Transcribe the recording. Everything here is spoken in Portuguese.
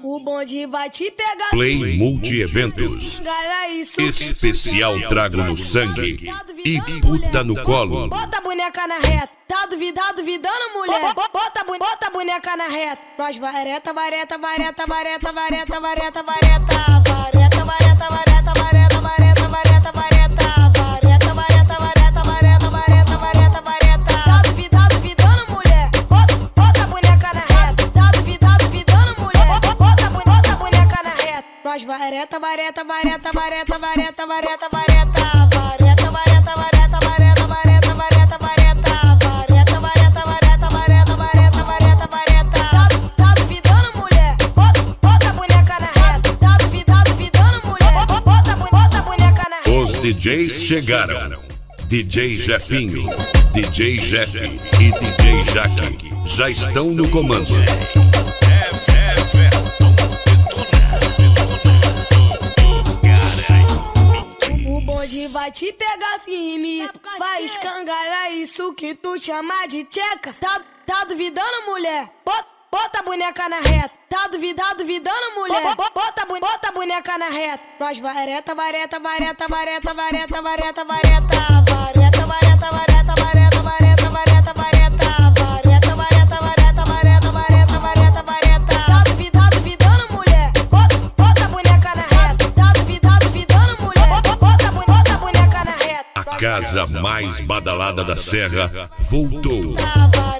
O bonde vai te pegar. Play Multi-Eventos. Especial Trago no Sangue e Puta no Colo. Bota a boneca na reta. Tá duvidando, mulher. Bota a boneca na reta. Nós vareta, vareta, vareta, vareta, vareta, vareta, vareta. Vareta, vareta, vareta, vareta, vareta, vareta, vareta. Vareta, vareta, vareta, vareta, vareta, vareta, vareta. Tá duvidando, mulher. Bota a boneca na reta. Tá duvidando, mulher. Bota a boneca na reta. Nós vareta, vareta, vareta, vareta, vareta, vareta, vareta. Vareta, vareta, vareta, vareta, vareta, vareta, vareta. Vareta, vareta, vareta, vareta, vareta, vareta, vareta. Tá duvidando, mulher? Bota a boneca na reta. Tá duvidando, mulher? Bota a boneca na reta. Os DJs chegaram. DJ Jefinho, DJ Jeff e DJ Jaque já estão no comando. O bonde vai te pegar firme, vai escangalhar isso que tu chama de tcheca. Tá duvidando, mulher? Bota a boneca na reta. Tá duvidando, mulher? Bota a boneca na reta. Nós vareta, vareta, vareta, vareta, vareta, vareta, vareta. Vareta, vareta, vareta, vareta, vareta, vareta, vareta. Vareta, vareta, vareta, vareta, vareta, vareta, vareta. Tá duvidando, mulher? Bota a boneca na reta. Tá duvidando, mulher? Bota a boneca na reta. A casa mais badalada da Serra voltou.